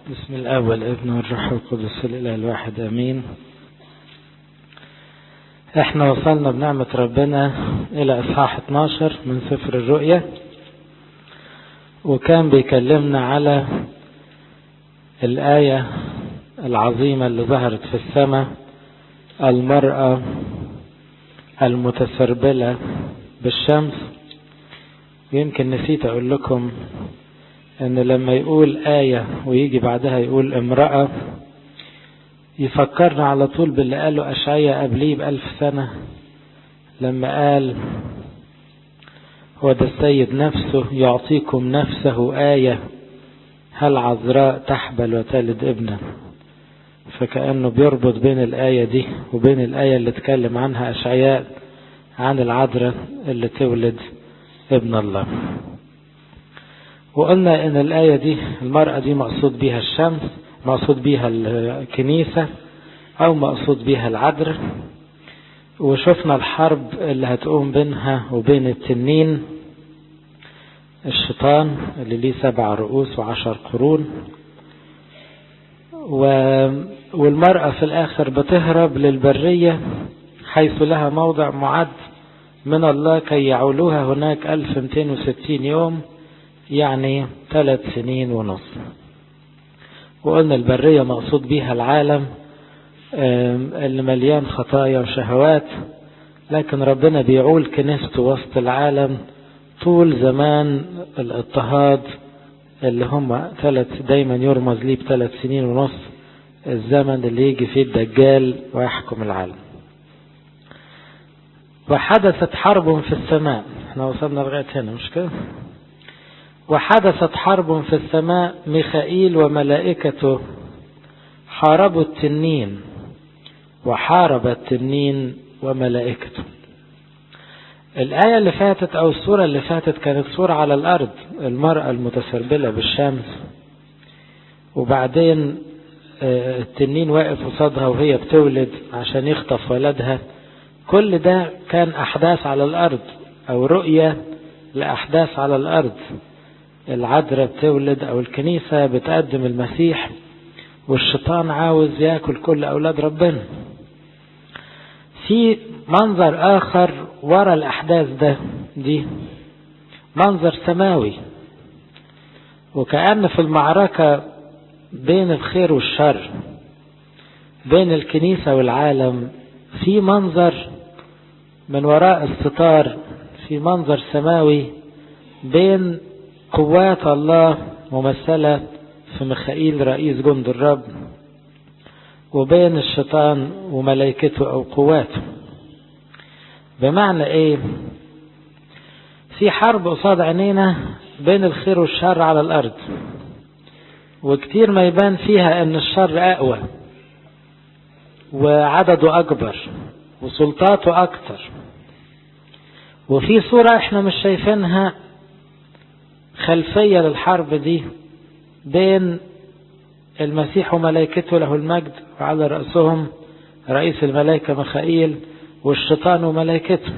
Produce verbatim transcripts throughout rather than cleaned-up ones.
بسم الله والابن والروح القدس الإله الواحد امين. احنا وصلنا بنعمة ربنا الى اصحاح اتناشر من سفر الرؤيا، وكان بيكلمنا على الآية العظيمة اللي ظهرت في السماء، المرأة المتسربلة بالشمس. يمكن نسيت اقول لكم ان لما يقول آية ويجي بعدها يقول امرأة، يفكرنا على طول باللي قاله أشعياء قبليه بألف سنة، لما قال هو ده السيد نفسه يعطيكم نفسه آية، هل عذراء تحبل وتلد ابنا. فكأنه بيربط بين الآية دي وبين الآية اللي اتكلم عنها أشعياء عن العذراء اللي تولد ابن الله. وقلنا ان الآية دي المرأة دي مقصود بيها الشمس، مقصود بيها الكنيسة، او مقصود بيها العذراء. وشفنا الحرب اللي هتقوم بينها وبين التنين الشيطان اللي ليه سبع رؤوس وعشر قرون، والمرأة في الاخر بتهرب للبرية حيث لها موضع معد من الله كي يعولوها هناك ألف ومئتين وستين يوم، يعني ثلاث سنين ونص. وقلنا البرية مقصود بيها العالم اللي مليان خطايا وشهوات، لكن ربنا بيعول كنيسته وسط العالم طول زمان الاضطهاد اللي هم ثلاث دايما يرمز ليه بثلاث سنين ونص، الزمن اللي يجي فيه الدجال ويحكم العالم. وحدثت حرب في السماء، احنا وصلنا لغاية هنا مش كده؟ وحدثت حرب في السماء، ميخائيل وملائكته حاربوا التنين، وحارب التنين وملائكته. الآية اللي فاتت أو السورة اللي فاتت كانت سورة على الأرض، المرأة المتسربلة بالشمس، وبعدين التنين واقف قصادها وهي بتولد عشان يخطف ولدها. كل ده كان أحداث على الأرض أو رؤية لأحداث على الأرض. العذراء بتولد او الكنيسة بتقدم المسيح، والشيطان عاوز ياكل كل اولاد ربنا. في منظر اخر ورا الاحداث ده دي منظر سماوي، وكأن في المعركة بين الخير والشر، بين الكنيسة والعالم، في منظر من وراء الستار، في منظر سماوي بين قوات الله ممثلة في ميخائيل رئيس جند الرب، وبين الشيطان وملائكته أو قواته. بمعنى ايه؟ في حرب قصاد عينينا بين الخير والشر على الأرض، وكتير ما يبان فيها ان الشر أقوى وعدده أكبر وسلطاته أكتر، وفي صورة احنا مش شايفينها خلفية للحرب دي بين المسيح وملائكته له المجد، وعلى رأسهم رئيس الملائكة ميخائيل، والشيطان وملائكته.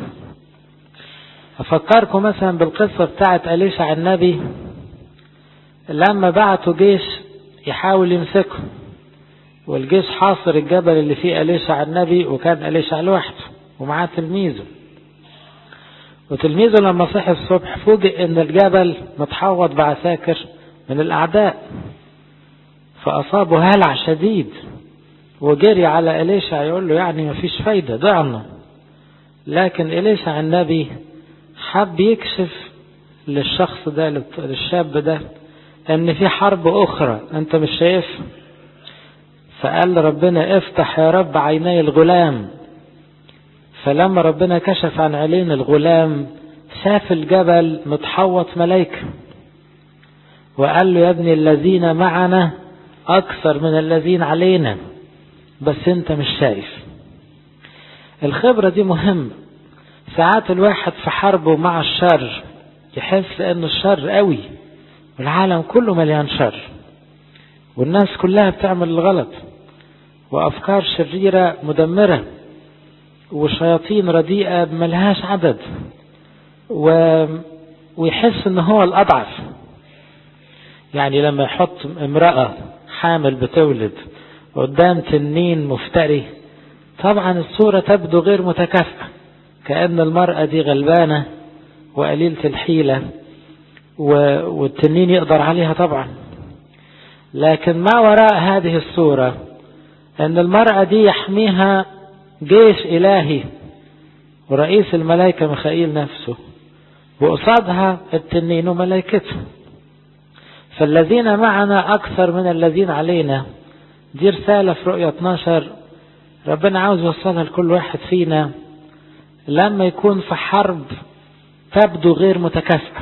أفكركم مثلا بالقصة بتاعت أليشع النبي لما بعتوا جيش يحاول يمسكه، والجيش حاصر الجبل اللي فيه أليشع النبي، وكان أليشع لوحده ومعاه تلميذه. وتلميذه لما صحي الصبح فوجئ ان الجبل متحوط بعساكر من الاعداء، فاصابه هلع شديد وجري على إليشع يقول له يعني مفيش فايدة ضعنا. لكن إليشع النبي حب يكشف للشخص ده للشاب ده ان في حرب اخرى انت مش شايف. فقال ربنا افتح يا رب عيني الغلام. فلما ربنا كشف عن عينين الغلام شاف الجبل متحوط ملائكة، وقال له يا ابني الذين معنا أكثر من الذين علينا، بس انت مش شايف. الخبرة دي مهمة. ساعات الواحد في حربه مع الشر يحس ان الشر قوي والعالم كله مليان شر، والناس كلها بتعمل الغلط، وأفكار شريرة مدمرة، وشياطين رديئة ملهاش عدد، و... ويحس ان هو الأضعف. يعني لما يحط امرأة حامل بتولد قدام تنين مفتري، طبعا الصورة تبدو غير متكافئة، كأن المرأة دي غلبانة وقليلة الحيلة والتنين يقدر عليها طبعا. لكن ما وراء هذه الصورة أن المرأة دي يحميها جيش إلهي ورئيس الملائكة ميخائيل نفسه، وقصادها التنين وملائكته. فالذين معنا أكثر من الذين علينا، دي رسالة في رؤية اثناشر ربنا عاوز يوصلها لكل واحد فينا لما يكون في حرب تبدو غير متكافئة.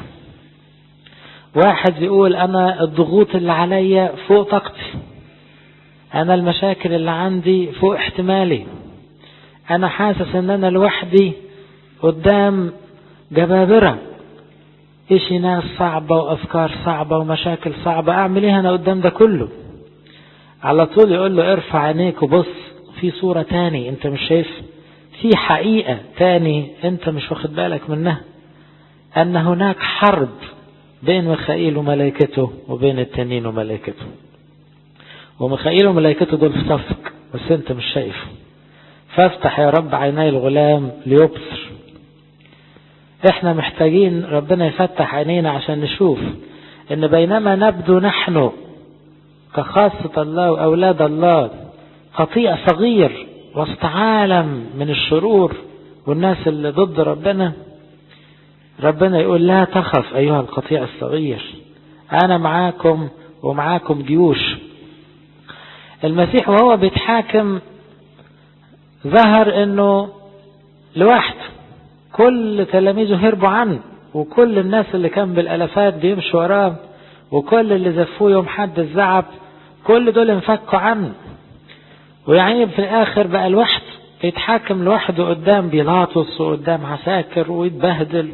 واحد يقول أنا الضغوط اللي عليا فوق طاقتي، أنا المشاكل اللي عندي فوق احتمالي، أنا حاسس أن أنا لوحدي قدام جبابرة، إيشي ناس صعبة وأفكار صعبة ومشاكل صعبة، أعمل إيه أنا قدام ده كله؟ على طول يقول له ارفع عينيك وبص في صورة تاني أنت مش شايف، في حقيقة تاني أنت مش واخد بالك منها، أن هناك حرب بين ميخائيل وملائكته وبين التنين وملائكته، وميخائيل وملائكته دول في صفك بس أنت مش شايفه. فافتح يا رب عيني الغلام ليبصر. احنا محتاجين ربنا يفتح عينينا عشان نشوف ان بينما نبدو نحن كخاصة الله وأولاد الله قطيع صغير وسط عالم من الشرور والناس اللي ضد ربنا، ربنا يقول لا تخف أيها القطيع الصغير، أنا معاكم ومعاكم جيوش. المسيح وهو بيتحاكم ظهر انه لوحده، كل تلاميذه هربوا عنه، وكل الناس اللي كان بالالافات بيمشوا وراه، وكل اللي زفوه يوم حد الزعب، كل دول انفكوا عنه، ويعني في الاخر بقى لوحده يتحاكم لوحده قدام بيلاطس وقدام عساكر ويتبهدل.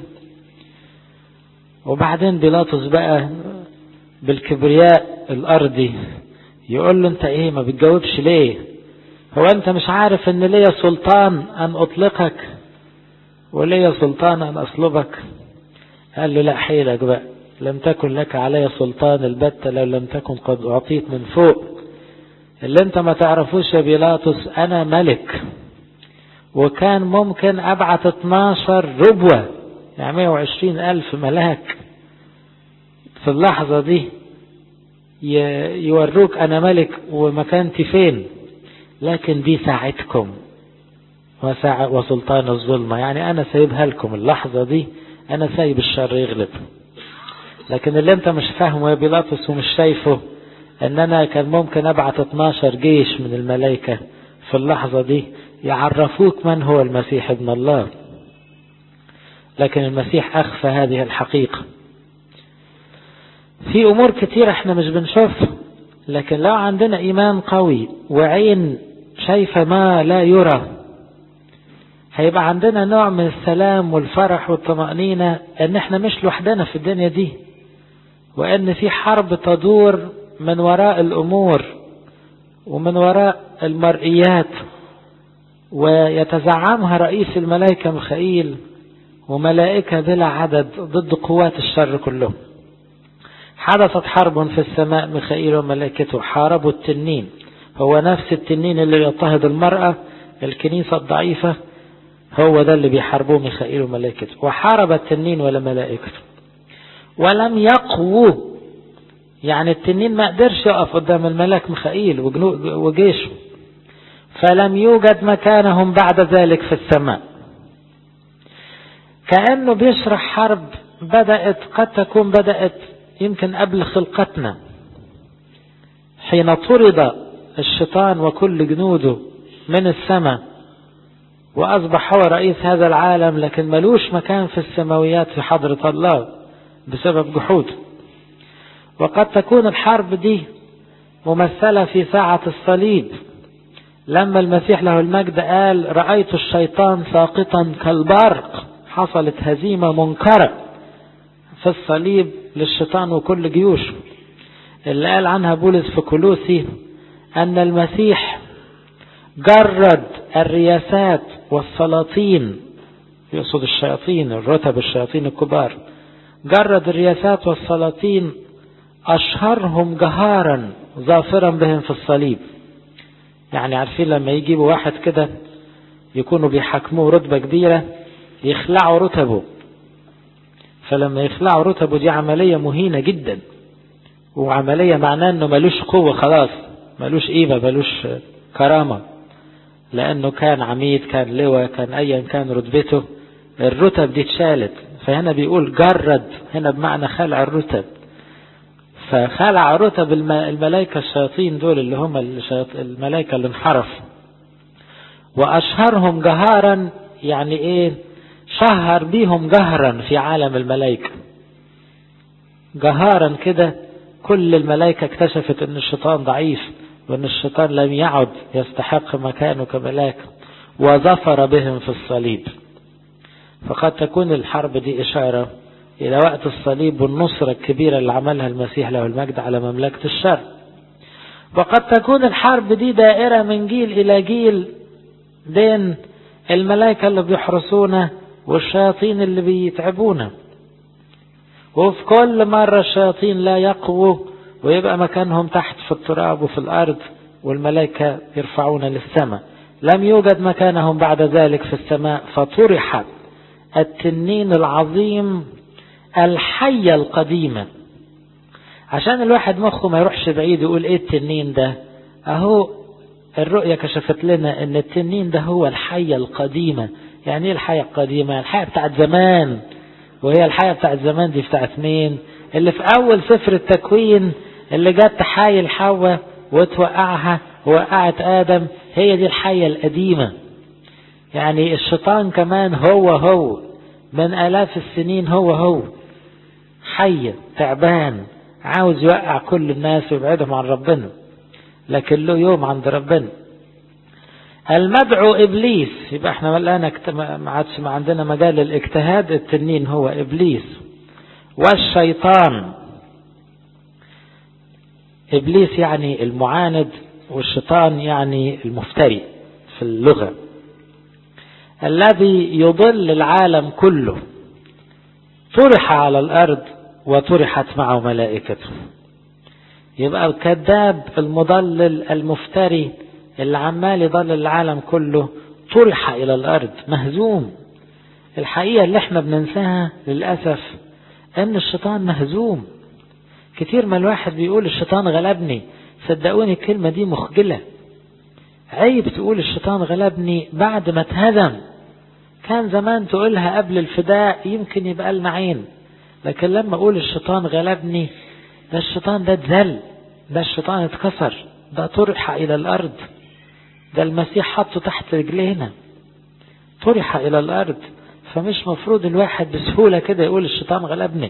وبعدين بيلاطس بقى بالكبرياء الارضي يقول له انت ايه ما بتجاوبش ليه؟ هو انت مش عارف ان ليا سلطان ان اطلقك وليا سلطان ان اصلبك؟ قال له لا حيلك بقى، لم تكن لك علي سلطان البتة لو لم تكن قد اعطيت من فوق. اللي انت ما تعرفوش يا بيلاطس انا ملك، وكان ممكن ابعت اتناشر ربوة يعني مية وعشرين الف ملاك في اللحظة دي يوروك انا ملك ومكانتي فين، لكن دي ساعتكم وساعة وسلطان الظلمة، يعني انا سايبها لكم اللحظة دي، انا سايب الشر يغلب. لكن اللي انت مش فاهمه يا بيلاطس ومش شايفه ان انا كان ممكن ابعت اتناشر جيش من الملائكة في اللحظة دي يعرفوك من هو المسيح ابن الله. لكن المسيح اخفى هذه الحقيقة. في امور كتير احنا مش بنشوفها، لكن لو عندنا ايمان قوي وعين شايفة ما لا يرى هيبقى عندنا نوع من السلام والفرح والطمأنينة ان احنا مش لوحدنا في الدنيا دي، وان في حرب تدور من وراء الامور ومن وراء المرئيات، ويتزعمها رئيس الملائكة ميخائيل وملائكة بلا عدد ضد قوات الشر كلهم. حدثت حرب في السماء، ميخائيل وملائكته حاربوا التنين، هو نفس التنين اللي يضطهد المرأة الكنيسة الضعيفة، هو ده اللي بيحاربوه ميخائيل وملائكته. وحارب التنين ولا ملائكته ولم يقووا، يعني التنين ما قدرش يقف قدام الملاك ميخائيل وجيشه، فلم يوجد مكانهم بعد ذلك في السماء. كأنه بيشرح حرب بدأت قد تكون بدأت يمكن قبل خلقتنا، حين طرد الشيطان وكل جنوده من السماء وأصبح هو رئيس هذا العالم، لكن ملوش مكان في السماويات في حضرة الله بسبب جحود. وقد تكون الحرب دي ممثلة في ساعة الصليب، لما المسيح له المجد قال رأيت الشيطان ساقطا كالبرق، حصلت هزيمة منكرة في الصليب للشيطان وكل جيوشه، اللي قال عنها بولس في كولوسي أن المسيح جرد الرياسات والسلاطين، يقصد الشياطين الرتب الشياطين الكبار، جرد الرياسات والسلاطين أشهرهم جهارا ظافرا بهم في الصليب. يعني عارفين لما يجيبوا واحد كده يكونوا بيحكموه رتبة كبيرة يخلعوا رتبه، فلما يخلعوا رتبه دي عملية مهينة جدا، وعملية معناه انه ملوش قوة خلاص، ملوش قيمة، ملوش كرامة، لانه كان عميد، كان لواء، كان ايا كان رتبته، الرتب دي اتشالت. فهنا بيقول جرد، هنا بمعنى خلع الرتب. فخلع رتب الملائكة الشياطين دول اللي هم الملائكة اللي انحرف. واشهرهم جهارا يعني ايه؟ شهر بيهم جهرا في عالم الملائكة جهارا كده. كل الملائكة اكتشفت ان الشيطان ضعيف، وان الشيطان لم يعد يستحق مكانه كملاك، وظفر بهم في الصليب. فقد تكون الحرب دي اشارة الى وقت الصليب والنصرة الكبيرة اللي عملها المسيح له المجد على مملكة الشر. وقد تكون الحرب دي دائرة من جيل الى جيل بين الملائكة اللي بيحرسونا والشياطين اللي بيتعبونا. وفي كل مرة الشياطين لا يقووا ويبقى مكانهم تحت في التراب وفي الأرض، والملائكة يرفعون للسماء. لم يوجد مكانهم بعد ذلك في السماء، فطرح التنين العظيم الحية القديمة. عشان الواحد مخه ما يروحش بعيد يقول ايه التنين ده، اهو الرؤية كشفت لنا ان التنين ده هو الحية القديمة. يعني ايه الحية القديمة؟ الحية بتاعت زمان. وهي الحية بتاعت زمان دي بتاعت مين؟ اللي في اول سفر التكوين، اللي جت تحايل حواء وتوقعها ووقعت ادم. هي دي الحية القديمة. يعني الشيطان كمان هو هو من الاف السنين، هو هو حية تعبان عاوز يوقع كل الناس ويبعدهم عن ربنا، لكن له يوم عند ربنا. المدعو إبليس، يبقى احنا الآن ما عادش ما عندنا مجال الاجتهاد. التنين هو إبليس. والشيطان، إبليس يعني المعاند، والشيطان يعني المفتري في اللغة، الذي يضل العالم كله، طرح على الأرض وطرحت معه ملائكته. يبقى الكذاب المضلل المفتري اللي عمال يضل العالم كله طرح إلى الأرض مهزوم. الحقيقة اللي احنا بننساها للأسف ان الشيطان مهزوم. كتير ما الواحد بيقول الشيطان غلبني، صدقوني الكلمة دي مخجلة. عيب تقول الشيطان غلبني بعد ما اتهزم. كان زمان تقولها قبل الفداء يمكن يبقى لنا عين، لكن لما اقول الشيطان غلبني، ده الشيطان ده اتذل، ده الشيطان اتكسر، ده طرح الى الارض، ده المسيح حطه تحت رجلينا، طرح الى الارض. فمش مفروض الواحد بسهولة كده يقول الشيطان غلبني.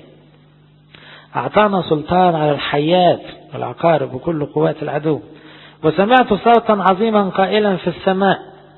اعطانا سلطان على الحيات والعقارب وكل قوات العدو. وسمعت صوتا عظيما قائلا في السماء: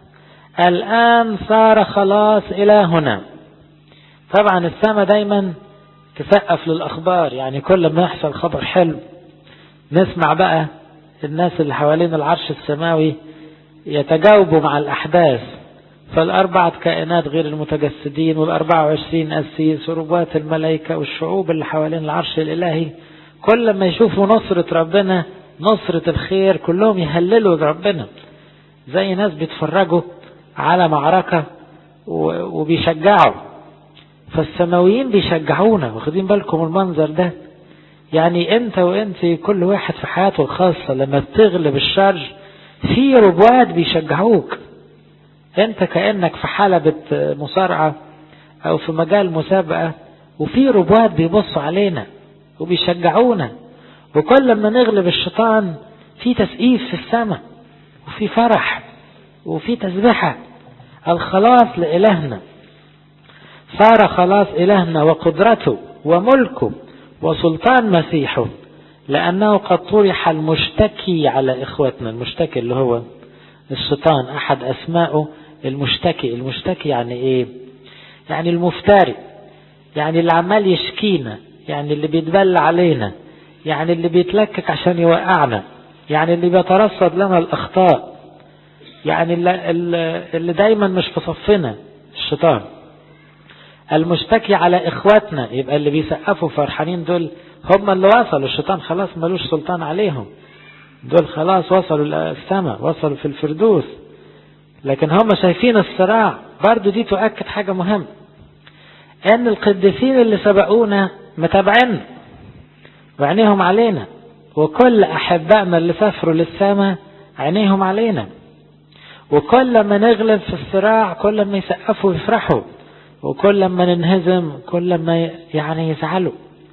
الآن صار خلاص إلهنا. طبعا السماء دايما تسقف للأخبار، يعني كل ما يحصل خبر حلو نسمع بقى الناس اللي حوالين العرش السماوي يتجاوبوا مع الأحداث. فالأربعة كائنات غير المتجسدين والأربعة وعشرين أسيس وربوات الملائكة والشعوب اللي حوالين العرش الإلهي، كل ما يشوفوا نصرة ربنا، نصرة الخير، كلهم يهللوا ربنا زي ناس بيتفرجوا على معركة وبيشجعوا. فالسماويين بيشجعونا، واخدين بالكم المنظر ده؟ يعني انت وانت كل واحد في حياته الخاصة لما بتغلب الشر في ربوات بيشجعوك. انت كأنك في حلبة مصارعة او في مجال مسابقة، وفي ربوات بيبصوا علينا وبيشجعونا. وكل ما نغلب الشيطان في تسقيف في السماء، وفي فرح، وفي تسبيحة. الخلاص لإلهنا، صار خلاص إلهنا وقدرته وملكه وسلطان مسيحه، لأنه قد طرح المشتكي على إخوتنا. المشتكي اللي هو الشيطان، أحد أسمائه المشتكي. المشتكي يعني إيه؟ يعني المفتري، يعني اللي عمال يشكينا، يعني اللي بيتبلى علينا، يعني اللي بيتلكك عشان يوقعنا، يعني اللي بيترصد لنا الأخطاء، يعني اللي, اللي دايما مش في صفنا الشيطان. المشتكي على إخواتنا، يبقى اللي بيسقفوا فرحانين دول هم اللي وصلوا، الشيطان خلاص ملوش سلطان عليهم، دول خلاص وصلوا السماء، وصلوا في الفردوس. لكن هم شايفين الصراع. برضو دي تؤكد حاجة مهمة، ان القديسين اللي سبقونا متابعين وعينيهم علينا، وكل احبائنا اللي سافروا للسماء عينيهم علينا، وكل ما نغلب في الصراع كل ما يسقفوا ويفرحوا، وكل ما ننهزم كل ما يعني يزعلوا،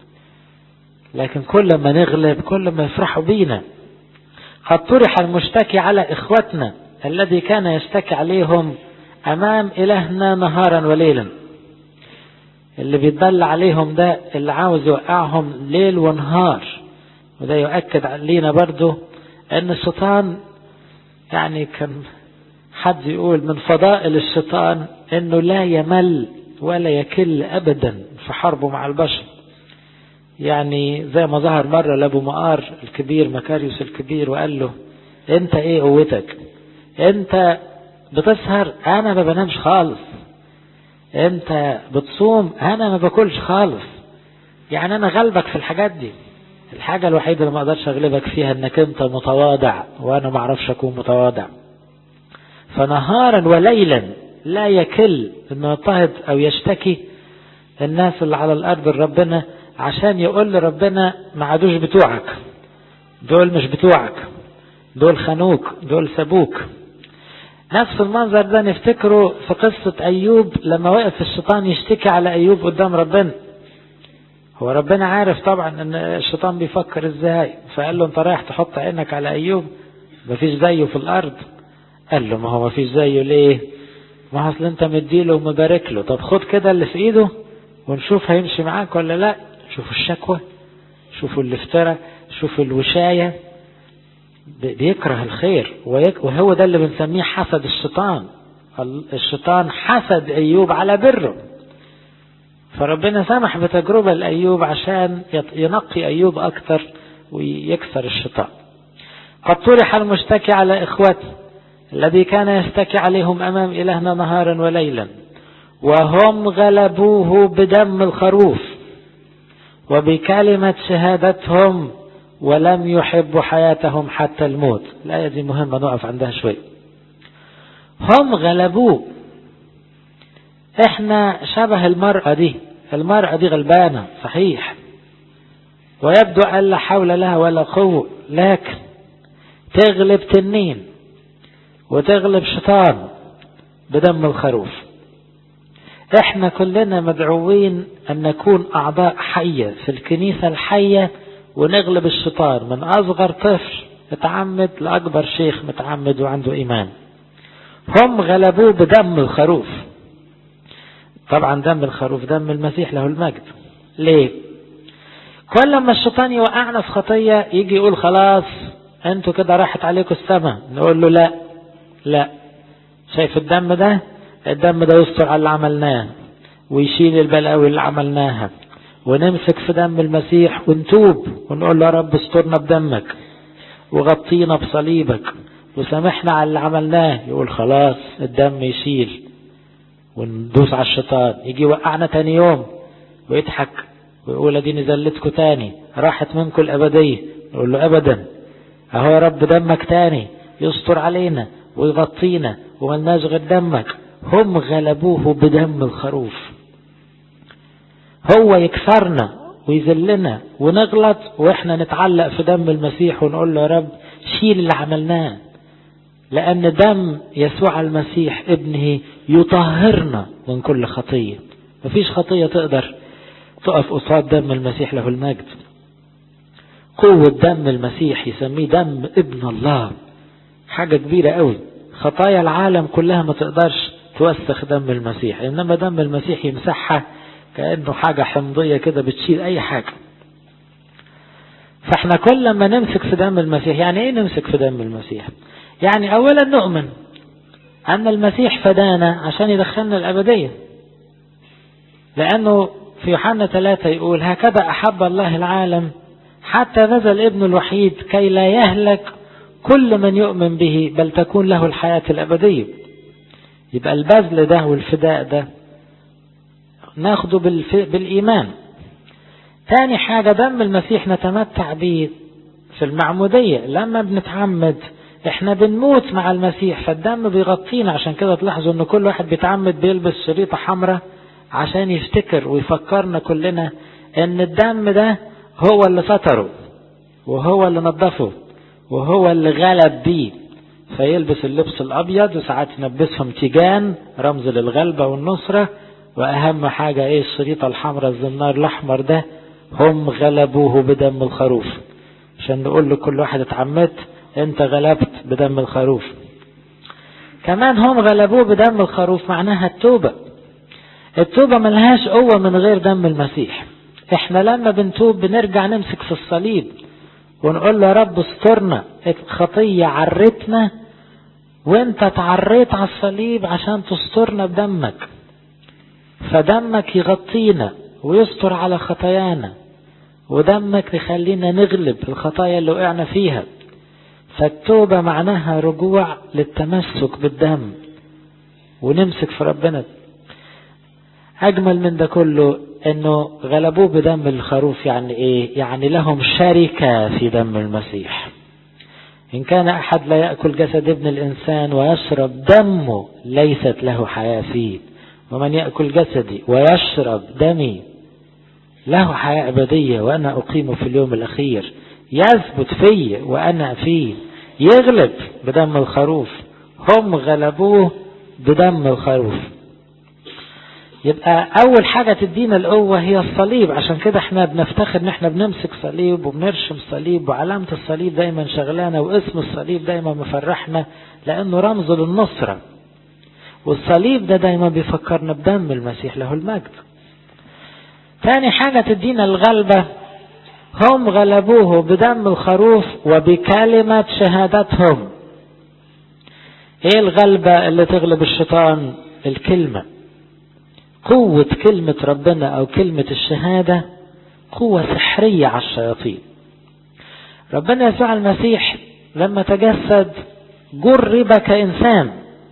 لكن كل ما نغلب كل ما يفرحوا بينا. قد طرح المشتكي على إخوتنا الذي كان يشتكي عليهم أمام إلهنا نهارا وليلا. اللي بيتبلى عليهم ده اللي عاوز يوقعهم ليل ونهار. وده يؤكد علينا برضو أن الشيطان يعني كان حد يقول من فضائل الشيطان أنه لا يمل ولا يكل أبدا في حربه مع البشر. يعني زي ما ظهر مرة لأبو مقار الكبير مكاريوس الكبير وقال له انت ايه قوتك؟ انت بتسهر، انا ما بنامش خالص. انت بتصوم، انا ما باكلش خالص. يعني انا غلبك في الحاجات دي. الحاجة الوحيدة اللي ما اقدرش اغلبك فيها انك انت متواضع، وانا ما اعرفش اكون متواضع. فنهارا وليلا لا يكل انه يضطهد او يشتكي الناس اللي على الارض لربنا، عشان يقول لربنا ما عادوش بتوعك، دول مش بتوعك، دول خانوك، دول سابوك. نفس المنظر ده نفتكره في قصة أيوب لما وقف الشيطان يشتكي على أيوب قدام ربنا. هو ربنا عارف طبعا ان الشيطان بيفكر ازاي، فقال له انت رايح تحط عينك على أيوب مفيش زيه في الأرض. قال له ما هو مفيش زيه ليه؟ ما اصل انت مديله ومبارك له. طب خد كده اللي في ايده ونشوف هيمشي معاك ولا لا. شوفوا الشكوى، شوفوا الافتراء، شوفوا الوشاية. بيكره الخير، وهو ده اللي بنسميه حسد الشيطان. الشيطان حسد أيوب على بره، فربنا سمح بتجربة لأيوب عشان ينقي أيوب أكتر ويكسر الشيطان. قد طرح المشتكي على إخوته الذي كان يشتكي عليهم أمام إلهنا نهارا وليلا، وهم غلبوه بدم الخروف وبكلمة شهادتهم، ولم يحبوا حياتهم حتى الموت. الآية دي مهمة نقف عندها شوي. هم غلبوه. احنا شبه المرأة دي. المرأة دي غلبانة صحيح، ويبدو أن لا حول لها ولا قوة، لكن تغلب تنين وتغلب شيطان بدم الخروف. احنا كلنا مدعوين أن نكون أعضاء حية في الكنيسة الحية، ونغلب الشيطان من أصغر طفل متعمد لأكبر شيخ متعمد وعنده إيمان. هم غلبوه بدم الخروف. طبعا دم الخروف دم المسيح له المجد. ليه؟ كل ما الشيطان يوقعنا في خطية يجي يقول خلاص انتوا كده راحت عليكم السماء، نقول له لا لا، شايف الدم ده؟ الدم ده يستر على اللي عملناه ويشيل البلاوي اللي عملناها، ونمسك في دم المسيح ونتوب ونقول له يا رب استرنا بدمك وغطينا بصليبك وسامحنا على اللي عملناه. يقول خلاص الدم يشيل، وندوس على الشيطان. يجي وقعنا تاني يوم ويضحك ويقول اديني زلتكم تاني، راحت منكم الابدية. نقول له ابدا، اهو يا رب دمك تاني يستر علينا ويغطينا وملناش غير دمك. هم غلبوه بدم الخروف. هو يكسرنا ويذلنا ونغلط، واحنا نتعلق في دم المسيح ونقول له يا رب شيل اللي عملناه، لأن دم يسوع المسيح ابنه يطهرنا من كل خطية. مفيش خطية تقدر تقف قصاد دم المسيح له المجد. قوة دم المسيح يسميه دم ابن الله، حاجة كبيرة قوي. خطايا العالم كلها ما تقدرش توسخ دم المسيح، إنما دم المسيح يمسحها كأنه حاجة حمضية كده بتشيل أي حاجة. فاحنا كل ما نمسك في دم المسيح، يعني ايه نمسك في دم المسيح؟ يعني أولا نؤمن أن المسيح فدانا عشان يدخلنا الأبدية، لأنه في يوحنا ثلاثة يقول هكذا أحب الله العالم حتى بذل ابنه الوحيد كي لا يهلك كل من يؤمن به بل تكون له الحياة الأبدية. يبقى البذل ده والفداء ده ناخده بالإيمان. تاني حاجة دم المسيح نتمتع به في المعمودية. لما بنتعمد احنا بنموت مع المسيح، فالدم بيغطينا. عشان كده تلاحظوا ان كل واحد بيتعمد بيلبس شريطة حمراء عشان يفتكر ويفكرنا كلنا ان الدم ده هو اللي ستره وهو اللي نظفه وهو اللي غلب بيه. فيلبس اللبس الابيض، وساعات يلبسهم تيجان رمز للغلبة والنصرة، واهم حاجة ايه؟ الشريطة الحمراء الزنار الاحمر ده، هم غلبوه بدم الخروف. عشان نقول لكل واحد اتعمدت انت غلبت بدم الخروف. كمان هم غلبوه بدم الخروف معناها التوبة. التوبة ملهاش قوة من غير دم المسيح. احنا لما بنتوب بنرجع نمسك في الصليب ونقول له يا رب استرنا، الخطية عرتنا وانت تعريت على الصليب عشان تسترنا بدمك، فدمك يغطينا ويستر على خطايانا، ودمك يخلينا نغلب الخطايا اللي وقعنا فيها. فالتوبة معناها رجوع للتمسك بالدم ونمسك في ربنا. أجمل من ده كله أنه غلبوه بدم الخروف. يعني إيه؟ يعني لهم شركة في دم المسيح. إن كان أحد لا يأكل جسد ابن الإنسان ويشرب دمه ليست له حياة فيه، ومن يأكل جسدي ويشرب دمي له حياة أبدية وأنا أقيمه في اليوم الأخير. يثبت فيه وأنا فيه، يغلب بدم الخروف. هم غلبوه بدم الخروف. يبقى أول حاجة تدينا القوة هي الصليب. عشان كده احنا بنفتخر ان احنا بنمسك صليب وبنرشم صليب، وعلامة الصليب دايما شغلانة، واسم الصليب دايما مفرحنا لأنه رمز للنصرة. والصليب ده دايما بيفكرنا بدم المسيح له المجد. ثاني حاجة تدينا الغلبة، هم غلبوه بدم الخروف وبكلمة شهادتهم. ايه الغلبة اللي تغلب الشيطان؟ الكلمة. قوة كلمة ربنا او كلمة الشهادة قوة سحرية على الشياطين. ربنا يسوع المسيح لما تجسد جرب كإنسان،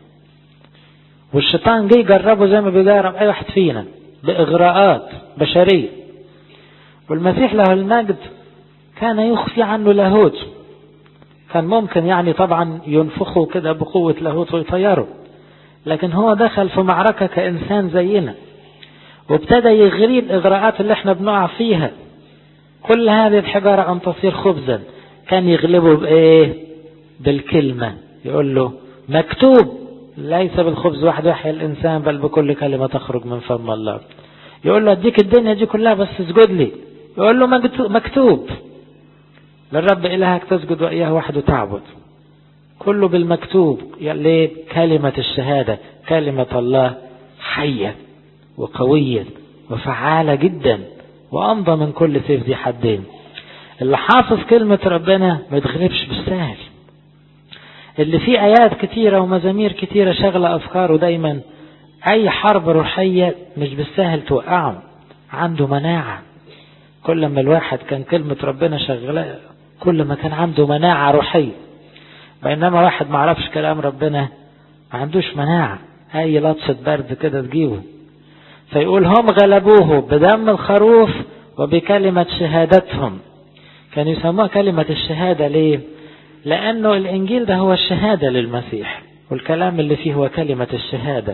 والشيطان جه يجربه زي ما بيجرب اي واحد فينا بإغراءات بشرية. والمسيح له المجد كان يخفي عنه لاهوت. كان ممكن يعني طبعا ينفخه كده بقوة لاهوت ويطيره، لكن هو دخل في معركة كإنسان زينا وابتدى يغري الإغراءات اللي احنا بنقع فيها. كل هذه الحجارة أن تصير خبزا. كان يغلبه بإيه؟ بالكلمة. يقول له مكتوب ليس بالخبز وحده يحيى الإنسان بل بكل كلمة تخرج من فم الله. يقول له اديك الدنيا دي كلها بس اسجد لي. يقول له مكتوب للرب إلهك تسجد وإياه وحده تعبد. كله بالمكتوب. ليه؟ كلمة الشهادة. كلمة الله حية وقوية وفعالة جدا وأمضى من كل سيف ذي حدين. اللي حافظ كلمة ربنا ما يتغلبش بالسهل. اللي فيه آيات كتيرة ومزامير كتيرة شغلة أفكاره دايما، أي حرب روحية مش بالسهل توقعه. عنده مناعة. كل ما الواحد كان كلمة ربنا شغلة كل ما كان عنده مناعة روحية. بينما واحد ما عرفش كلام ربنا ما عندوش مناعة، أي لطشة برد كده تجيبه. فيقول هم غلبوه بدم الخروف وبكلمة شهادتهم. كان يسموها كلمة الشهادة. ليه؟ لأنه الإنجيل ده هو الشهادة للمسيح، والكلام اللي فيه هو كلمة الشهادة.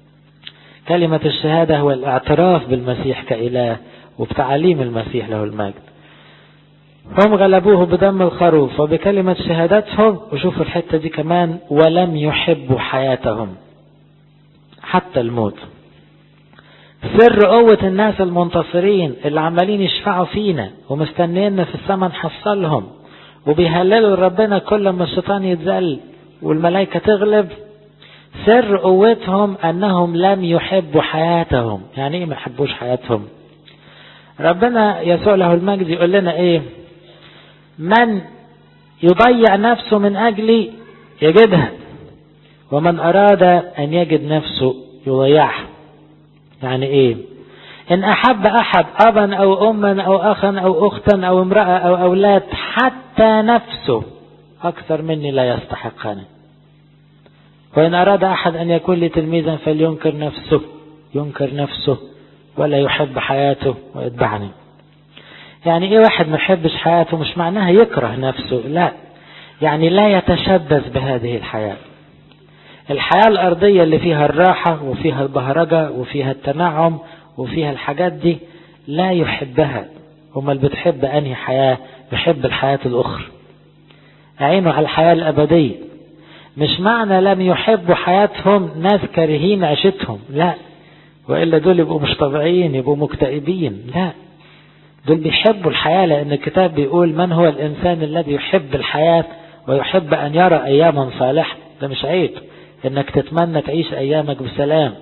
كلمة الشهادة هو الاعتراف بالمسيح كإله وبتعاليم المسيح له المجد. هم غلبوه بدم الخروف وبكلمة شهادتهم. وشوفوا الحتة دي كمان، ولم يحبوا حياتهم حتى الموت. سر قوة الناس المنتصرين اللي عمالين يشفعوا فينا ومستنينا في السماء نحصلهم وبيهللوا ربنا كل ما الشيطان يتذل والملائكة تغلب، سر قوتهم أنهم لم يحبوا حياتهم. يعني إيه ما يحبوش حياتهم؟ ربنا يسوع له المجد يقول لنا إيه؟ من يضيع نفسه من أجلي يجدها، ومن أراد أن يجد نفسه يضيعها. يعني إيه؟ إن أحب أحد أبا أو أما أو أخا أو أختا أو امرأة أو أولاد حتى نفسه أكثر مني لا يستحقني. وإن أراد أحد أن يكون لي تلميذا فلينكر نفسه. ينكر نفسه ولا يحب حياته ويتبعني. يعني ايه واحد ما يحبش حياته؟ مش معناها يكره نفسه، لا، يعني لا يتشبث بهذه الحياة. الحياة الأرضية اللي فيها الراحة وفيها البهرجة وفيها التنعم وفيها الحاجات دي لا يحبها. وما اللي بتحب أنهي حياة؟ بيحب الحياة الأخرى، عينه على الحياة الأبدية. مش معنى لم يحبوا حياتهم ناس كارهين عيشتهم، لا، وإلا دول يبقوا مش طبيعيين، يبقوا مكتئبين، لا، دول بيحبوا الحياة، لأن الكتاب بيقول من هو الإنسان الذي يحب الحياة ويحب أن يرى أياما صالحة. ده مش عيب إنك تتمنى تعيش أيامك بسلام،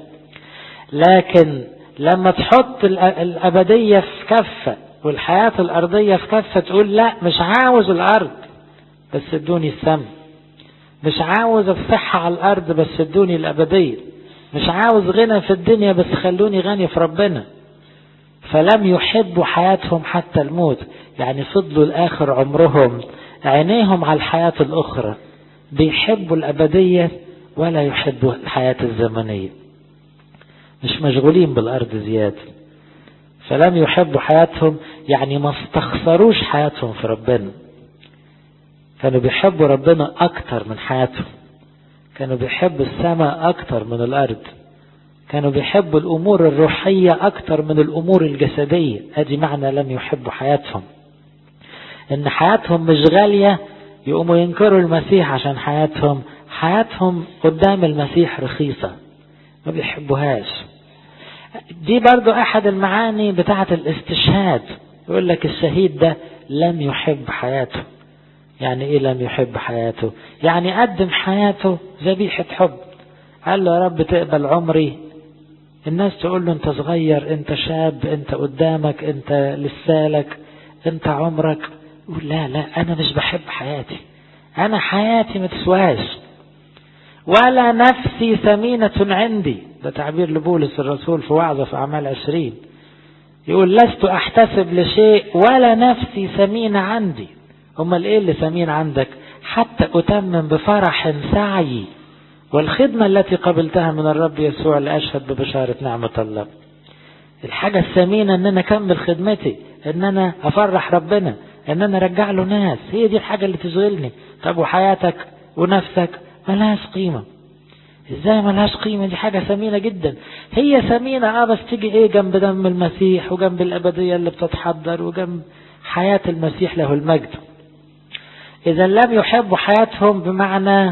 لكن لما تحط الأبدية في كفة والحياة الأرضية في كفة تقول لا، مش عاوز الأرض بس ادوني السم، مش عاوز الصحة على الأرض بس ادوني الأبدية، مش عاوز غنى في الدنيا بس خلوني غني في ربنا. فلم يحبوا حياتهم حتى الموت، يعني فضلوا الآخر عمرهم عينيهم على الحياة الأخرى، بيحبوا الأبدية ولا يحبوا الحياة الزمنية، مش مشغولين بالأرض زيادة. فلم يحبوا حياتهم يعني ما استخسروش حياتهم في ربنا، كانوا بيحبوا ربنا أكتر من حياتهم، كانوا بيحبوا السماء أكتر من الأرض، كانوا بيحبوا الأمور الروحية أكتر من الأمور الجسدية. هذه معنى لم يحبوا حياتهم، إن حياتهم مش غالية يقوموا ينكروا المسيح عشان حياتهم حياتهم قدام المسيح رخيصة، ما بيحبوهاش. دي برضو أحد المعاني بتاعة الاستشهاد، يقول لك الشهيد ده لم يحب حياته. يعني إيه لم يحب حياته؟ يعني قدم حياته ذبيحة حب، قال له يا رب تقبل عمري، الناس تقول له انت صغير، انت شاب، انت قدامك، انت لسالك، انت عمرك، يقول لا لا، انا مش بحب حياتي، انا حياتي ما تسواش، ولا نفسي ثمينة عندي. ده تعبير لبولس الرسول في وعظة في أعمال عشرين، يقول لست احتسب لشيء ولا نفسي ثمينة عندي. امال ايه اللي ثمين عندك؟ حتى اتمم بفرح سعي والخدمة التي قبلتها من الرب يسوع لأشهد ببشارة نعمة الله. الحاجة الثمينة ان انا اكمل خدمتي، ان انا افرح ربنا، ان انا ارجع له ناس، هي دي الحاجة اللي تشغلني. طب وحياتك ونفسك ملهاش قيمة؟ ازاي ملهاش قيمة؟ دي حاجة ثمينة جدا. هي ثمينة اه بس تيجي ايه جنب دم المسيح وجنب الابدية اللي بتتحضر وجنب حياة المسيح له المجد. اذا لم يحبوا حياتهم بمعنى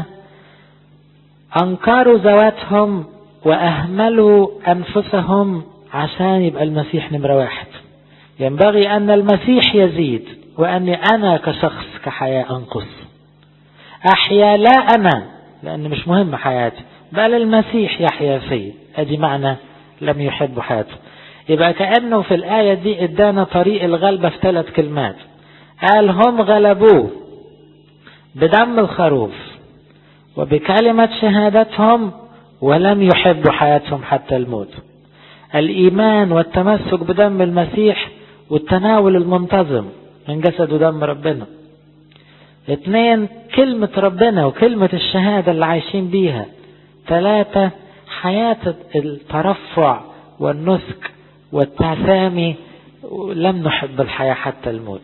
أنكروا ذواتهم وأهملوا أنفسهم عشان يبقى المسيح نمرة واحد. ينبغي أن المسيح يزيد وأني أنا كشخص كحياة أنقص، أحيا لا أنا لأن مش مهم حياتي، بل المسيح يحيا فيه. أدي معنى لم يحب حياته. يبقى كأنه في الآية دي ادانا طريق الغلبة في ثلاث كلمات، قال هم غلبوه بدم الخروف وبكلمة شهادتهم ولم يحبوا حياتهم حتى الموت. الإيمان والتمسك بدم المسيح والتناول المنتظم من جسد ودم ربنا. اثنين، كلمة ربنا وكلمة الشهادة اللي عايشين بيها. ثلاثة، حياة الترفع والنسك والتعثامي، لم نحب الحياة حتى الموت.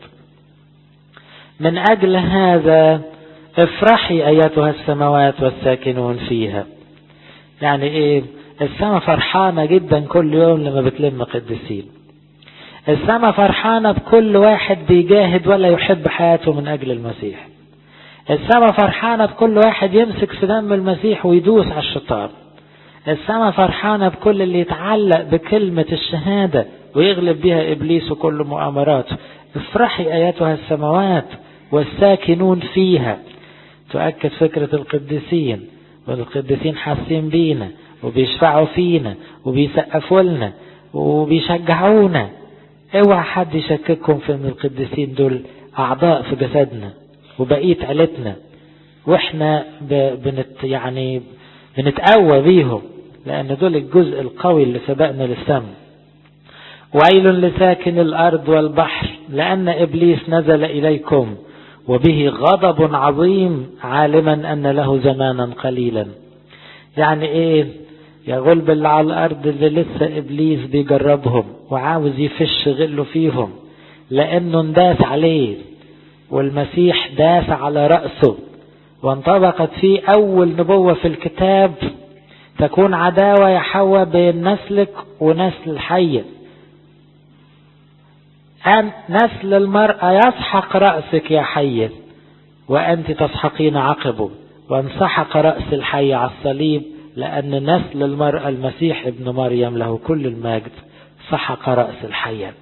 من أجل هذا افرحي أيتها السماوات والساكنون فيها. يعني ايه؟ السماء فرحانة جدا كل يوم لما بتلم قديسين. السماء فرحانة بكل واحد بيجاهد ولا يحب حياته من أجل المسيح. السماء فرحانة بكل واحد يمسك في دم المسيح ويدوس على الشيطان. السماء فرحانة بكل اللي يتعلق بكلمة الشهادة ويغلب بها إبليس وكل مؤامراته. افرحي أيتها السماوات والساكنون فيها. تؤكد فكرة القديسين، والقديسين حاسين بينا وبيشفعوا فينا وبيسقفوا لنا وبيشجعونا. اوعى حد يشكككم في ان القديسين دول اعضاء في جسدنا وبقية عيلتنا، واحنا بنت يعني بنتقوى بيهم، لان دول الجزء القوي اللي سبقنا للسماء. ويل لساكن الارض والبحر لان ابليس نزل اليكم وبه غضب عظيم عالما أن له زمانا قليلا. يعني إيه؟ يا غلب اللي على الأرض اللي لسه إبليس بيجربهم وعاوز يفش غله فيهم، لأنه انداس عليه والمسيح داس على رأسه، وانطبقت فيه أول نبوة في الكتاب: تكون عداوة يا حواء بين نسلك ونسل الحية، أن نسل المرأة يسحق رأسك يا حية وأنت تسحقين عقبه، وانسحق رأس الحية على الصليب، لأن نسل المرأة المسيح ابن مريم له كل المجد سحق رأس الحية.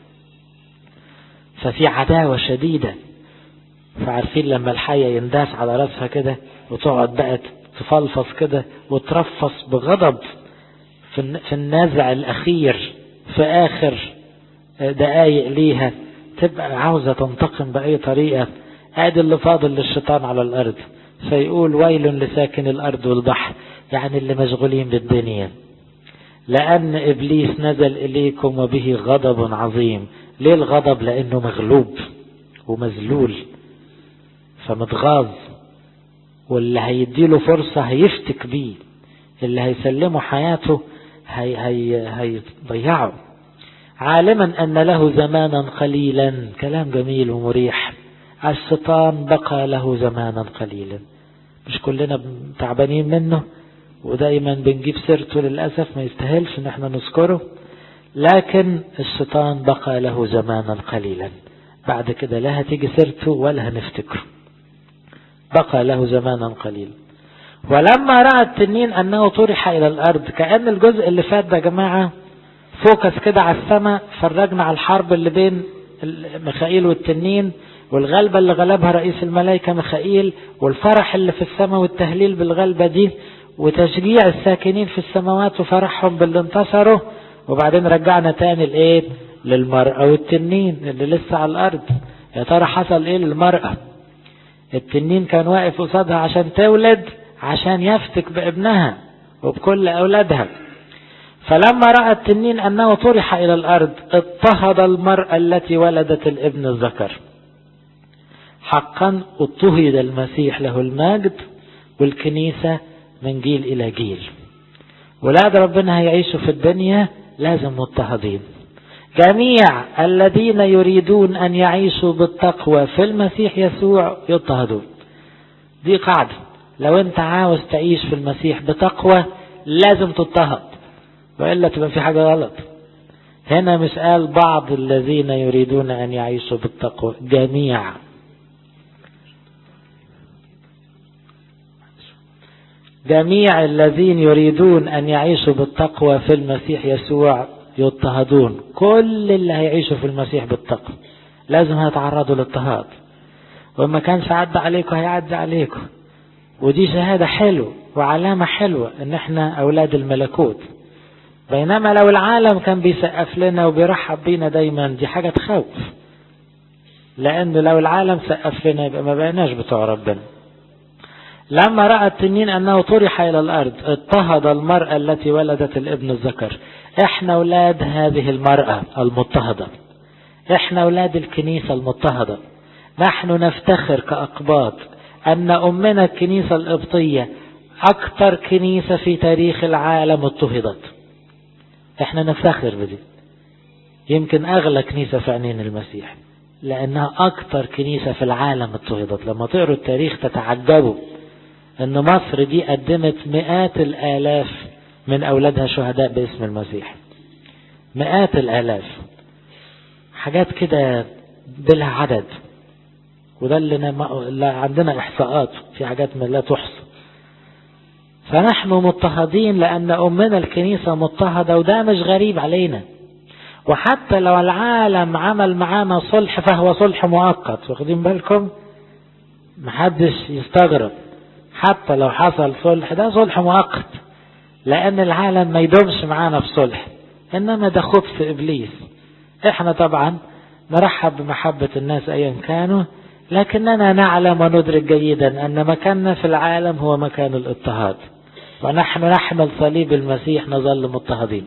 ففي عداوة شديدة. فعارفين لما الحية ينداس على رأسها كده وتقعد بقى تفلفص كده وترفص بغضب في النزع الأخير في آخر دقايق ليها، تبقى عاوزة تنتقم بأي طريقة. ادي اللي فاضل للشيطان على الأرض. فيقول: ويل لساكن الأرض والبحر، يعني اللي مشغولين بالدنيا، لأن إبليس نزل إليكم وبه غضب عظيم. ليه الغضب؟ لأنه مغلوب ومذلول فمتغاظ، واللي هيديله فرصة هيفتك بيه، اللي هيسلمه حياته هي هي هيضيعه، عالما أن له زمانا قليلا. كلام جميل ومريح. الشيطان بقى له زمانا قليلا. مش كلنا تعبانين منه ودايما بنجيب سيرته، للأسف ما يستاهلش ان احنا نذكره، لكن الشيطان بقى له زمانا قليلا. بعد كده لا هتيجي سيرته ولا هنفتكره. بقى له زمانا قليلا. ولما رأى التنين أنه طرح إلى الأرض، كأن الجزء اللي فات ده يا جماعة فوكس كده على السماء، فرجنا على الحرب اللي بين ميخائيل والتنين، والغلبة اللي غلبها رئيس الملائكة ميخائيل، والفرح اللي في السماء والتهليل بالغلبة دي، وتشجيع الساكنين في السماوات وفرحهم باللي انتصروا. وبعدين رجعنا تاني لإيه؟ للمرأة والتنين اللي لسه على الأرض. يا ترى حصل إيه للمرأة؟ التنين كان واقف قصادها عشان تولد، عشان يفتك بابنها وبكل أولادها. فلما رأى التنين أنه طرح إلى الأرض، اضطهد المرأة التي ولدت الابن الذكر. حقا اضطهد المسيح له المجد والكنيسة من جيل إلى جيل. ولاد ربنا هيعيشوا في الدنيا لازم مضطهدين. جميع الذين يريدون أن يعيشوا بالتقوى في المسيح يسوع يضطهدون. دي قاعدة. لو انت عاوز تعيش في المسيح بتقوى لازم تضطهد، وإلا تبقى في حاجة غلط. هنا مش قال بعض الذين يريدون أن يعيشوا بالتقوى، جميع. جميع الذين يريدون أن يعيشوا بالتقوى في المسيح يسوع يضطهدون. كل اللي هيعيشوا في المسيح بالتقوى لازم هيتعرضوا للاضطهاد، وما كانش عدى عليكم هيعدي عليكم. ودي شهادة حلوة وعلامة حلوة ان احنا اولاد الملكوت. بينما لو العالم كان بيسقف لنا وبيرحب بينا دايما، دي حاجة تخوف، لان لو العالم سقف لنا يبقى ما بقيناش بتوع ربنا. لما رأى التنين أنه طرح إلى الأرض، اضطهد المرأة التي ولدت الابن الذكر. احنا أولاد هذه المرأة المضطهدة، احنا أولاد الكنيسة المضطهدة. نحن نفتخر كأقباط أن أمنا الكنيسة القبطية أكثر كنيسة في تاريخ العالم اضطهدت. احنا نفتخر بدي، يمكن أغلى كنيسة في عينين المسيح، لأنها أكثر كنيسة في العالم اضطهدت. لما تقروا التاريخ تتعجبوا ان مصر دي قدمت مئات الالاف من اولادها شهداء باسم المسيح. مئات الالاف، حاجات كده بلا عدد. وده اللي عندنا احصاءات في حاجات ما لا تحصى. فنحن مضطهدين لان امنا الكنيسة مضطهدة، وده مش غريب علينا. وحتى لو العالم عمل معانا صلح فهو صلح مؤقت، واخدين بالكم؟ محدش يستغرب. حتى لو حصل صلح ده صلح مؤقت، لأن العالم ما يدومش معانا في صلح، إنما ده خبث إبليس. إحنا طبعا نرحب بمحبة الناس أيا كانوا، لكننا نعلم وندرك جيدا أن مكاننا في العالم هو مكان الاضطهاد، ونحن نحمل صليب المسيح نظل مضطهدين.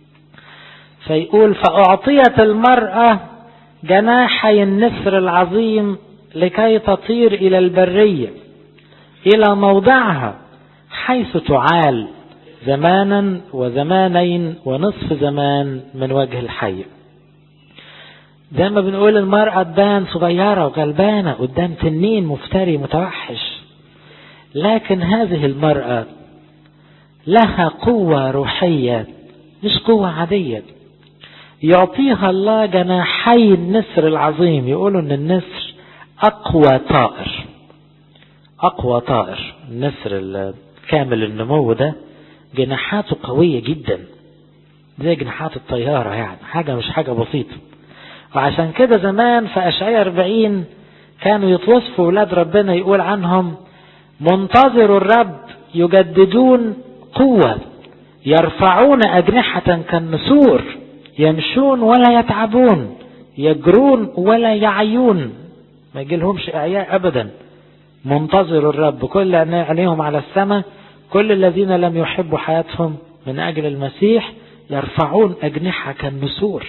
فيقول: فأعطيت المرأة جناحي النسر العظيم لكي تطير إلى البرية، إلى موضعها حيث تعال زمانا وزمانين ونصف زمان من وجه الحي. زي ما بنقول المرأة تبان صغيرة وغلبانة قدام تنين مفتري متوحش، لكن هذه المرأة لها قوة روحية مش قوة عادية. يعطيها الله جناحي النسر العظيم. يقولوا ان النسر اقوى طائر، اقوى طائر. النسر الكامل النمو ده جناحاته قوية جدا زي جناحات الطيارة، يعني حاجة مش حاجة بسيطة. وعشان كده زمان في أشعياء أربعين كانوا يتوصفوا أولاد ربنا يقول عنهم منتظر الرب يجددون قوة، يرفعون أجنحة كالنسور، يمشون ولا يتعبون، يجرون ولا يعيون. ما يجيلهمش إعياء أبدا. منتظر الرب، كل عينيهم على السماء، كل الذين لم يحبوا حياتهم من أجل المسيح يرفعون أجنحة كالنسور.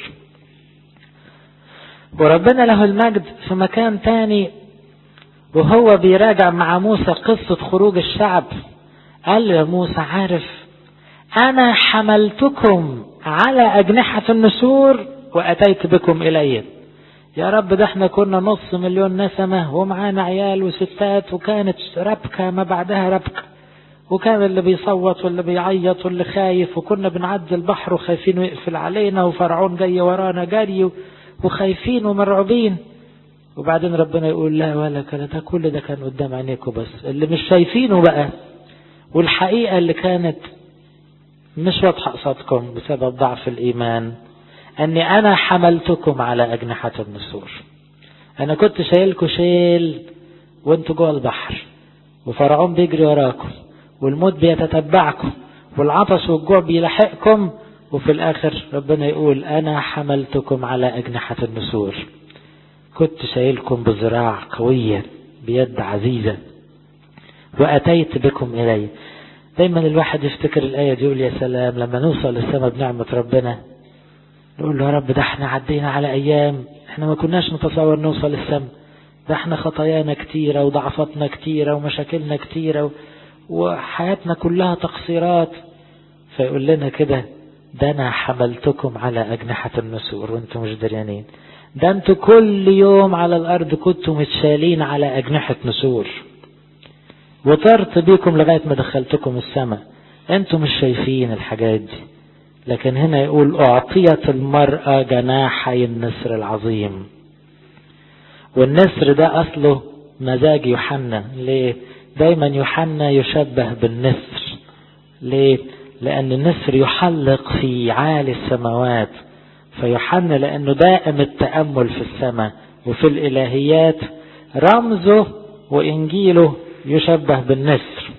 وربنا له المجد في مكان تاني وهو بيراجع مع موسى قصة خروج الشعب قال له موسى عارف أنا حملتكم على أجنحة النسور وأتيت بكم إلي. يا رب ده احنا كنا نص مليون نسمة ومعانا عيال وستات وكانت ربكة ما بعدها ربكة، وكان اللي بيصوت واللي بيعيط واللي خايف، وكنا بنعدي البحر وخايفين ويقفل علينا وفرعون جاي ورانا جري وخايفين ومرعوبين. وبعدين ربنا يقول لا ولا كان ده كل ده كان قدام عينيكم، بس اللي مش شايفينه بقى والحقيقة اللي كانت مش واضحة قصادكم بسبب ضعف الإيمان أني أنا حملتكم على أجنحة النسور. أنا كنت شايلكم شيل وانتوا جوه البحر، وفرعون بيجري وراكم، والموت بيتتبعكم، والعطش والجوع بيلحقكم، وفي الآخر ربنا يقول أنا حملتكم على أجنحة النسور. كنت شايلكم بذراع قوية بيد عزيزة وأتيت بكم إلي. دايما الواحد يفتكر الآية دي يقول يا سلام لما نوصل للسماء بنعمة ربنا نقول له يا رب ده احنا عدينا على أيام احنا ما كناش نتصور نوصل للسماء، ده احنا خطايانا كتيرة وضعفتنا كتيرة ومشاكلنا كتيرة وحياتنا كلها تقصيرات. فيقول لنا كده ده أنا حملتكم على أجنحة النسور وانتم مش دريانين. ده انتوا كل يوم على الأرض كنتوا متشالين على أجنحة نسور وطرت بيكم لغاية ما دخلتكم السماء. انتوا مش شايفين الحاجات دي، لكن هنا يقول أعطيت المرأة جناحي النسر العظيم. والنسر ده أصله مزاج يوحنا. ليه؟ دايما يوحنا يشبه بالنسر. ليه؟ لأن النسر يحلق في عالي السماوات، فيوحنا لأنه دائم التأمل في السماء وفي الإلهيات رمزه وإنجيله يشبه بالنسر.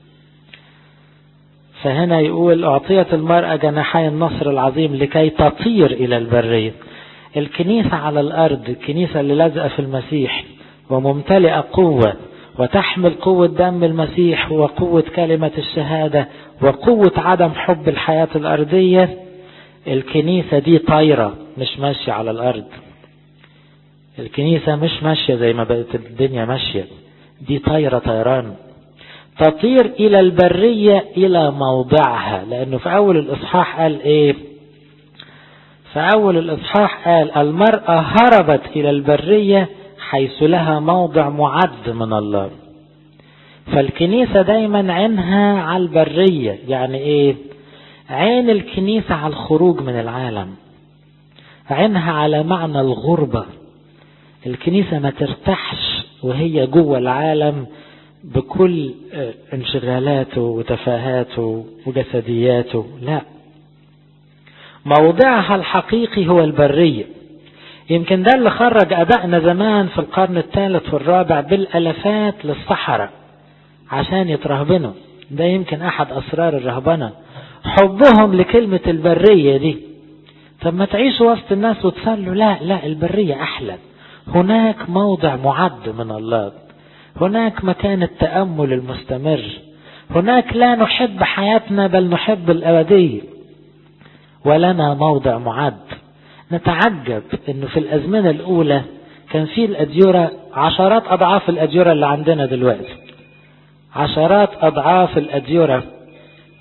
فهنا يقول أعطيت المرأة جناحي النصر العظيم لكي تطير إلى البرية. الكنيسة على الأرض، الكنيسة اللي لازقة في المسيح وممتلئة قوة وتحمل قوة دم المسيح وقوة كلمة الشهادة وقوة عدم حب الحياة الأرضية. الكنيسة دي طايرة مش ماشية على الأرض. الكنيسة مش ماشية زي ما بقت الدنيا ماشية، دي طايرة طيران تطير إلى البرية إلى موضعها. لأنه في أول الإصحاح قال إيه؟ في أول الإصحاح قال المرأة هربت إلى البرية حيث لها موضع معد من الله. فالكنيسة دايما عينها على البرية. يعني إيه؟ عين الكنيسة على الخروج من العالم، عينها على معنى الغربة. الكنيسة ما ترتاحش وهي جوه العالم بكل انشغالاته وتفاهاته وجسدياته، لا، موضعها الحقيقي هو البرية. يمكن ده اللي خرج أبائنا زمان في القرن الثالث والرابع بالألفات للصحراء عشان يترهبنوا. ده يمكن أحد أسرار الرهبنة، حبهم لكلمة البرية دي. طب ما تعيشوا وسط الناس وتصلوا؟ لا لا، البرية أحلى. هناك موضع معد من الله، هناك مكان التأمل المستمر، هناك لا نحب حياتنا بل نحب الأبدية، ولنا موضع معد. نتعجب انه في الازمنة الاولى كان في الاديرة عشرات اضعاف الاديرة اللي عندنا دلوقتي، عشرات اضعاف الاديرة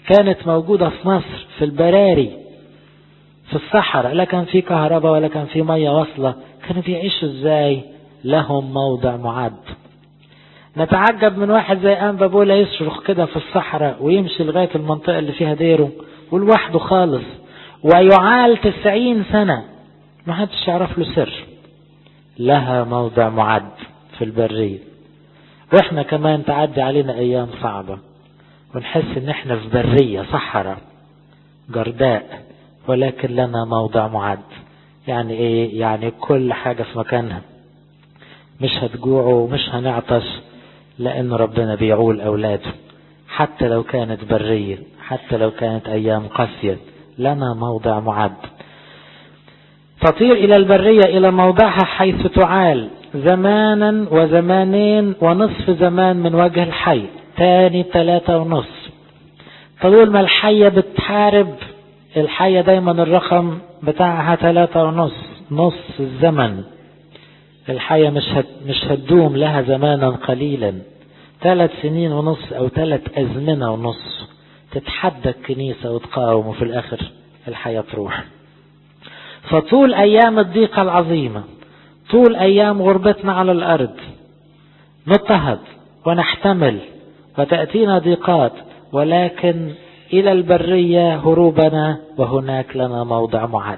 كانت موجودة في مصر في البراري في الصحراء، لا كان في كهرباء ولا كان في مية واصلة، كانوا بيعيشوا ازاي؟ لهم موضع معد. نتعجب من واحد زي أنبا بولا يصرخ كده في الصحراء ويمشي لغاية المنطقة اللي فيها ديره ولوحده خالص ويعال تسعين سنة ما حدش يعرف له سر. لها موضع معد في البرية. واحنا كمان تعدي علينا ايام صعبة ونحس ان احنا في برية صحراء جرداء، ولكن لنا موضع معد. يعني ايه؟ يعني كل حاجة في مكانها، مش هتجوعوا ومش هنعطش، لان ربنا بيعول اولاده حتى لو كانت برية، حتى لو كانت ايام قاسية، لنا موضع معد. تطير الى البرية الى موضعها حيث تعال زمانا وزمانين ونصف زمان من وجه الحي، تاني ثلاثة ونص. طول ما الحية بتحارب، الحية دايما الرقم بتاعها ثلاثة ونص، نص الزمن. الحية مش هت مش هتدوم، لها زمانا قليلا، ثلاث سنين ونص او ثلاث ازمنة ونص، تتحدى الكنيسة وتقاوم وفي الاخر الحياة تروح. فطول ايام الضيقة العظيمة، طول ايام غربتنا على الارض، نضطهد ونحتمل وتأتينا ضيقات، ولكن الى البرية هروبنا وهناك لنا موضع معد.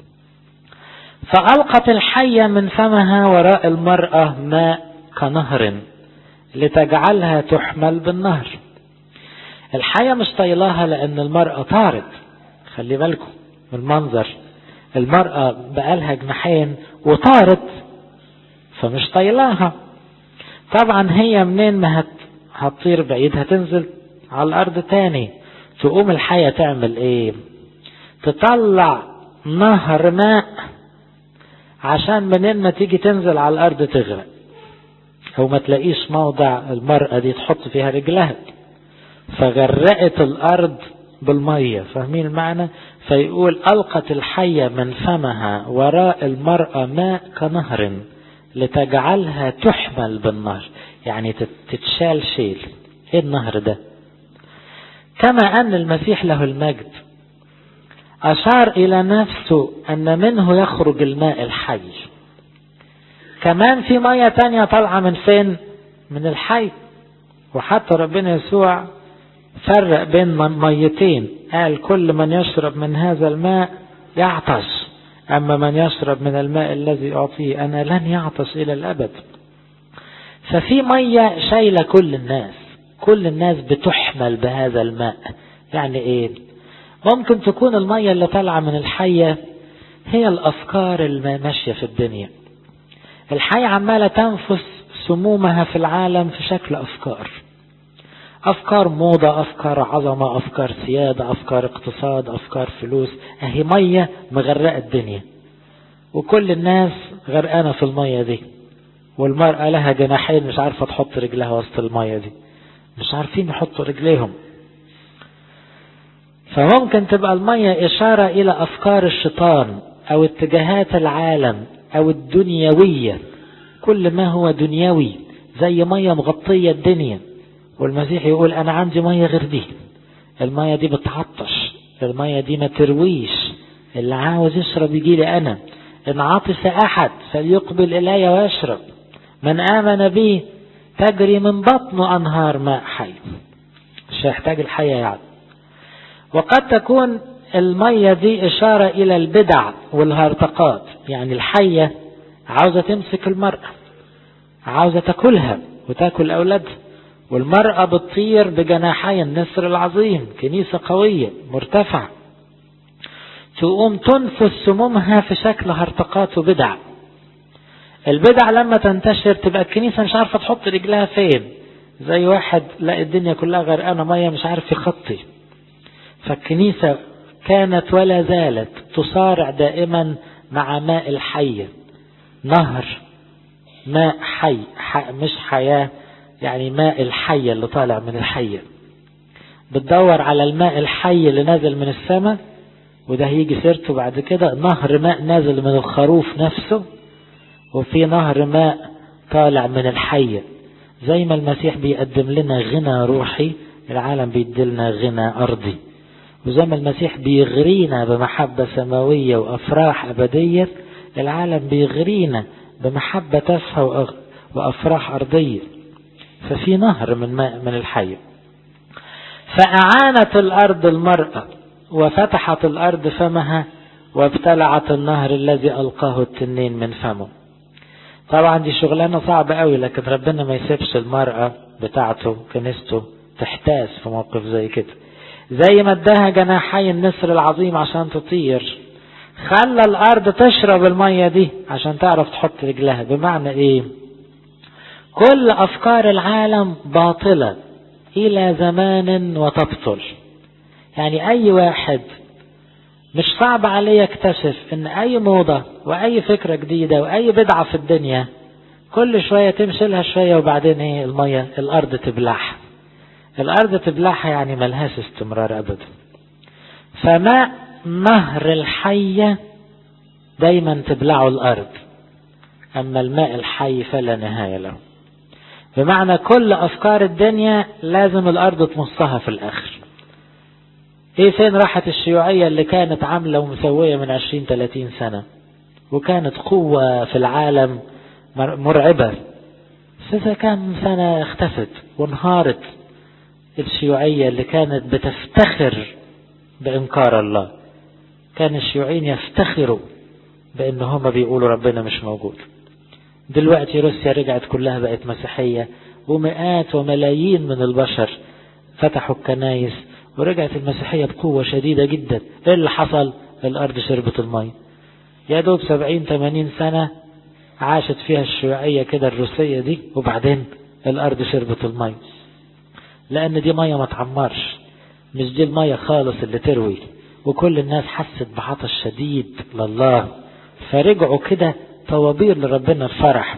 فألقت الحية من فمها وراء المرأة ماء كنهر لتجعلها تحمل بالنهر. الحية مش طايلاها لأن المرأة طارت. خلي بالكم من المنظر، المرأة بقالها جناحين وطارت فمش طايلاها. طبعا هي منين ما هت... هتطير بعيد هتنزل على الأرض تاني. تقوم الحية تعمل ايه؟ تطلع نهر ماء عشان منين ما تيجي تنزل على الأرض تغرق أو ما تلاقيش موضع المرأة دي تحط فيها رجلها، فغرقت الأرض بالمية. فاهمين المعنى؟ فيقول ألقت الحية من فمها وراء المرأة ماء كنهر لتجعلها تحمل بالنهر، يعني تتشال شيل. ايه النهر ده؟ كما أن المسيح له المجد أشار إلى نفسه أن منه يخرج الماء الحي، كمان في مية تانية طالعة من فين؟ من الحي. وحتى ربنا يسوع فرق بين ميتين، قال كل من يشرب من هذا الماء يعطش، أما من يشرب من الماء الذي أعطيه أنا لن يعطش إلى الأبد. ففي مية شايلة كل الناس، كل الناس بتحمل بهذا الماء. يعني إيه؟ ممكن تكون المية اللي طالعة من الحية هي الأفكار الماشية في الدنيا. الحية عمالة تنفس سمومها في العالم في شكل أفكار، أفكار موضة، أفكار عظمة، أفكار سيادة، أفكار اقتصاد، أفكار فلوس. أهي مية مغرقة الدنيا وكل الناس غرقانة في المية دي. والمرأة لها جناحين مش عارفة تحط رجلها وسط المية دي، مش عارفين يحطوا رجليهم. فممكن تبقى المية إشارة إلى أفكار الشيطان أو اتجاهات العالم أو الدنيوية، كل ما هو دنيوي زي مية مغطية الدنيا. والمسيح يقول أنا عندي مية غير دي، المية دي بتعطش، المية دي ما ترويش، اللي عاوز يشرب يجي لي أنا، إن عطس أحد فليقبل إلي ويشرب، من آمن بي تجري من بطنه أنهار ماء حي. مش هيحتاج الحياة يعني. وقد تكون المية دي إشارة إلى البدع والهرطقات، يعني الحية عاوزة تمسك المرأة، عاوزة تاكلها وتاكل أولادها. والمرأة بتطير بجناحي النسر العظيم، كنيسة قوية مرتفعة، تقوم تنفس سمومها في شكل هرطقات وبدع. البدع لما تنتشر تبقى الكنيسة مش عارفة تحط رجلها فين، زي واحد لا الدنيا كلها غرقانة مية مش عارف يخطي. فالكنيسة كانت ولا زالت تصارع دائما مع ماء الحية، نهر ماء حي, حي مش حياة، يعني ماء الحية اللي طالع من الحية. بتدور على الماء الحي اللي نازل من السماء، وده هيجي سيرته بعد كده. نهر ماء نازل من الخروف نفسه، وفي نهر ماء طالع من الحية. زي ما المسيح بيقدم لنا غنى روحي، العالم بيدلنا غنى أرضي، وزي ما المسيح بيغرينا بمحبة سماوية وأفراح أبدية، العالم بيغرينا بمحبة تافهة وأفراح أرضية. ففي نهر من ماء من الحي. فأعانت الأرض المرأة وفتحت الأرض فمها وابتلعت النهر الذي ألقاه التنين من فمه. طبعا دي شغلانة صعبة قوي، لكن ربنا ما يسيبش المرأة بتاعته كنيسته تحتاس في موقف زي كده. زي ما اداها جناحي النسر العظيم عشان تطير، خلى الأرض تشرب المية دي عشان تعرف تحط رجلها. بمعنى ايه؟ كل أفكار العالم باطلة إلى زمان وتبطل. يعني أي واحد مش صعب عليه يكتشف ان اي موضة واي فكرة جديدة واي بدعة في الدنيا كل شوية تمشي لها شوية وبعدين ايه؟ المية الارض تبلعها. الارض تبلعها يعني ملهاش استمرار ابدا. فماء نهر الحية دايما تبلعه الارض، اما الماء الحي فلا نهاية له. بمعنى كل افكار الدنيا لازم الارض تمصها في الاخر. ايه فين راحت الشيوعية اللي كانت عاملة ومسوية من عشرين ثلاثين سنة وكانت قوة في العالم مرعبة؟ في كام سنة اختفت وانهارت الشيوعية اللي كانت بتفتخر بإنكار الله. كان الشيوعيين يفتخروا بأن هم بيقولوا ربنا مش موجود. دلوقتي روسيا رجعت كلها بقت مسيحية، ومئات وملايين من البشر فتحوا الكنايس ورجعت المسيحية بقوة شديدة جدا. ايه اللي حصل؟ الارض شربت المية. يا دوب سبعين ثمانين سنة عاشت فيها الشيوعية كده الروسية دي، وبعدين الارض شربت المية. لان دي مية ما تعمرش، مش دي المية خالص اللي تروي. وكل الناس حست بعطش شديد لله، فرجعوا كده طوابير لربنا الفرح.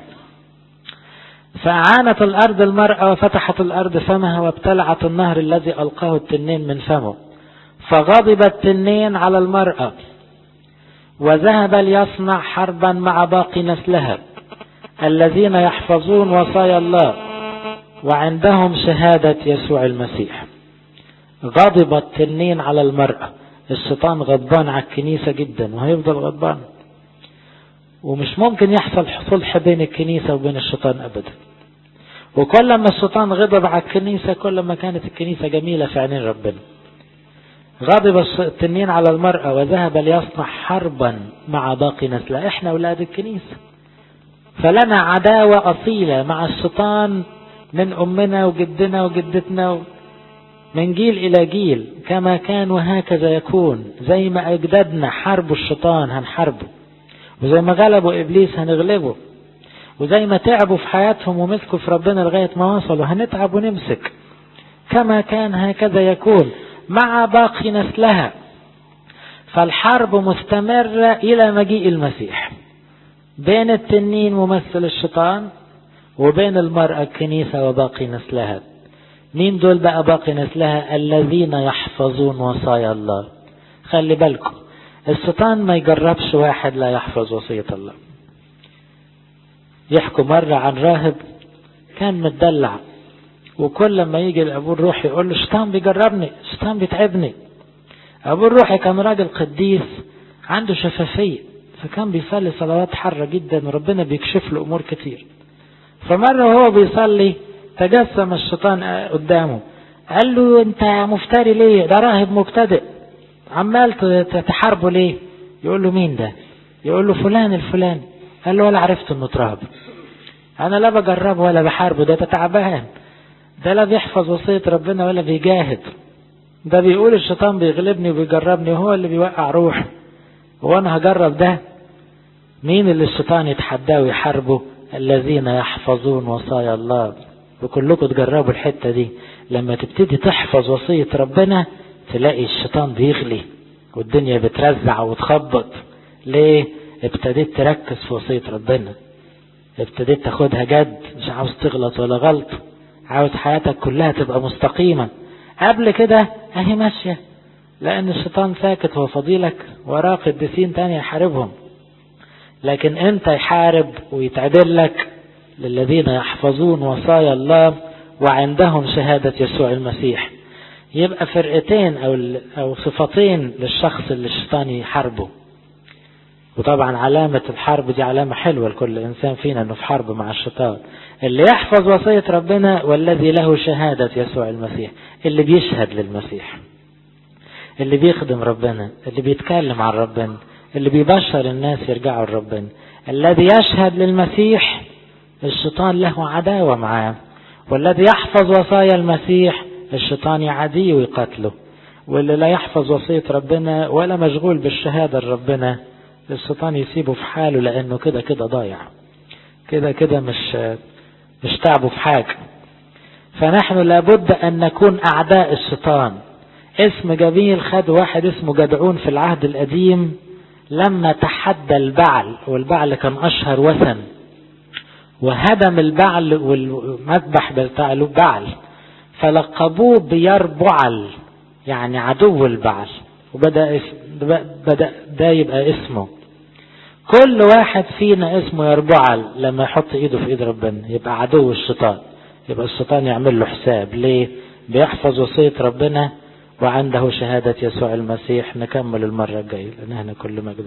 فأعانت الأرض المرأة وفتحت الأرض فمها وابتلعت النهر الذي ألقاه التنين من فمه. فغضب التنين على المرأة وذهب ليصنع حربا مع باقي نسلها الذين يحفظون وصايا الله وعندهم شهادة يسوع المسيح. غضب التنين على المرأة. الشيطان غضبان على الكنيسة جدا وهيفضل غضبان، ومش ممكن يحصل صلح بين الكنيسة وبين الشيطان أبدا. وكل ما الشيطان غضب على الكنيسة كل ما كانت الكنيسة جميلة في عينين ربنا. غضب التنين على المرأة وذهب ليصنع حربا مع باقي نسلها. احنا أولاد الكنيسة، فلنا عداوة أصيلة مع الشيطان من أمنا وجدنا وجدتنا من جيل إلى جيل، كما كان وهكذا يكون. زي ما أجدادنا حاربوا الشيطان هنحاربه، وزي ما غلبوا إبليس هنغلبه، وزي ما تعبوا في حياتهم ومسكوا في ربنا لغاية ما وصلوا هنتعب ونمسك. كما كان هكذا يكون مع باقي نسلها. فالحرب مستمرة إلى مجيء المسيح بين التنين ممثل الشيطان وبين المرأة الكنيسة وباقي نسلها. مين دول بقى باقي نسلها؟ الذين يحفظون وصايا الله. خلي بالكم الشيطان ما يجربش واحد لا يحفظ وصية الله. يحكوا مرة عن راهب كان متدلع، وكل ما يجي الأبو الروحي يقول له الشيطان بيجربني، الشيطان بيتعبني. أبو الروحي كان راجل قديس عنده شفافية، فكان بيصلي صلوات حارة جدا وربنا بيكشف له أمور كتير. فمرة وهو بيصلي تجسم الشيطان قدامه قال له انت مفتري ليه؟ ده راهب مبتدئ عمال تحاربه ليه؟ يقول له مين ده؟ يقول له فلان الفلاني. قال له ولا عرفت انه ترهب؟ انا لا بجربه ولا بحاربه، ده تعبان، ده لا بيحفظ وصية ربنا ولا بيجاهد، ده بيقول الشيطان بيغلبني وبيجربني وهو اللي بيوقع روح، وانا هجرب ده؟ مين اللي الشيطان يتحداه ويحاربه؟ الذين يحفظون وصايا الله. وكلكم تجربوا الحتة دي، لما تبتدي تحفظ وصية ربنا تلاقي الشيطان بيغلي والدنيا بترزع وتخبط. ليه؟ ابتديت تركز في وصية ربنا، ابتديت تاخدها جد، مش عاوز تغلط ولا غلط، عاوز حياتك كلها تبقى مستقيمة. قبل كده اهي ماشية، لان الشيطان ساكت هو فضيلك وراه قديسين تاني يحاربهم. لكن انت يحارب ويتعدل لك للذين يحفظون وصايا الله وعندهم شهادة يسوع المسيح. يبقى فرقتين أو أو صفتين للشخص اللي الشيطان يحاربه. وطبعا علامة الحرب دي علامة حلوة لكل إنسان فينا أنه في حرب مع الشيطان. اللي يحفظ وصية ربنا والذي له شهادة يسوع المسيح، اللي بيشهد للمسيح، اللي بيخدم ربنا، اللي بيتكلم عن ربنا، اللي بيبشر الناس يرجعوا لربنا. الذي يشهد للمسيح الشيطان له عداوة معاه، والذي يحفظ وصايا المسيح الشيطان يعاديه ويقتله. واللي لا يحفظ وصية ربنا ولا مشغول بالشهادة لربنا الشيطان يسيبه في حاله، لأنه كده كده ضايع، كده كده مش مش تعبه في حاجة. فنحن لابد أن نكون أعداء الشيطان. اسم جميل خد واحد اسمه جدعون في العهد القديم لما تحدى البعل، والبعل كان أشهر وثن، وهدم البعل والمذبح بتاع البعل، فلقبوه بيربعل يعني عدو البعل، وبدأ بدأ ده يبقى اسمه. كل واحد فينا اسمه يربعل لما يحط ايده في ايد ربنا يبقى عدو الشيطان، يبقى الشيطان يعمل له حساب. ليه؟ بيحفظ وصية ربنا وعنده شهادة يسوع المسيح. نكمل المرة الجاية لأن هنا كل مجد.